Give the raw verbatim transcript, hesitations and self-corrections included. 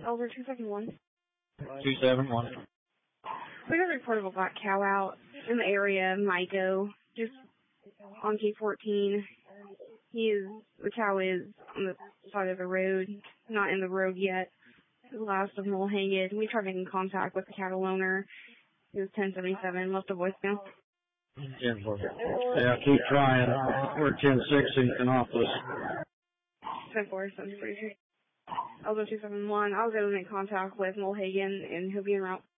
Elder two seven one. two seven one. We got a report of a black cow out in the area, Mico, just on K fourteen. He is, the cow is on the side of the road, not in the road yet. The last of them will hang it. We tried making contact with the cattle owner. He was ten seventy-seven, left a voicemail. ten four. Yeah, keep trying. We're ten six in Canopolis. ten four, sounds pretty sure. Elder two seven one, I'll go make contact with Mulhagen, and he'll be en route.